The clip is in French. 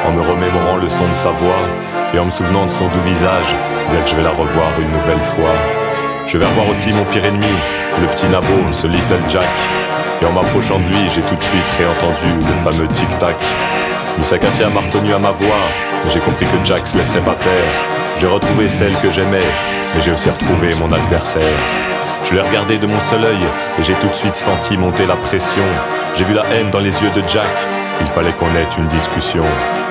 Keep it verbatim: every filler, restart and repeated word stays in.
en me remémorant le son de sa voix et en me souvenant de son doux visage, dire que je vais la revoir une nouvelle fois. Je vais revoir aussi mon pire ennemi, le petit Nabo, ce Little Jack. Et en m'approchant de lui, j'ai tout de suite réentendu le fameux tic-tac. Miss Acacia m'a reconnu à ma voix, mais j'ai compris que Jack se laisserait pas faire. J'ai retrouvé celle que j'aimais, mais j'ai aussi retrouvé mon adversaire. Je l'ai regardé de mon seul œil, et j'ai tout de suite senti monter la pression. J'ai vu la haine dans les yeux de Jack, il fallait qu'on ait une discussion.